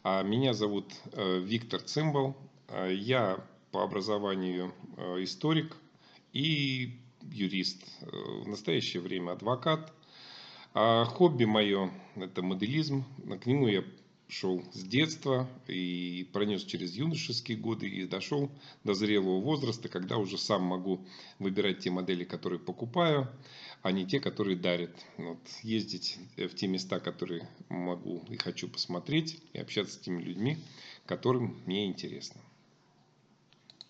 Меня зовут Виктор Цимбал. Я по образованию историк и юрист. В настоящее время адвокат. Хобби мое – это моделизм. К нему я шел с детства и пронес через юношеские годы и дошел до зрелого возраста, когда уже сам могу выбирать те модели, которые покупаю, а не те, которые дарят. Ездить в те места, которые могу и хочу посмотреть, и общаться с теми людьми, которым мне интересно.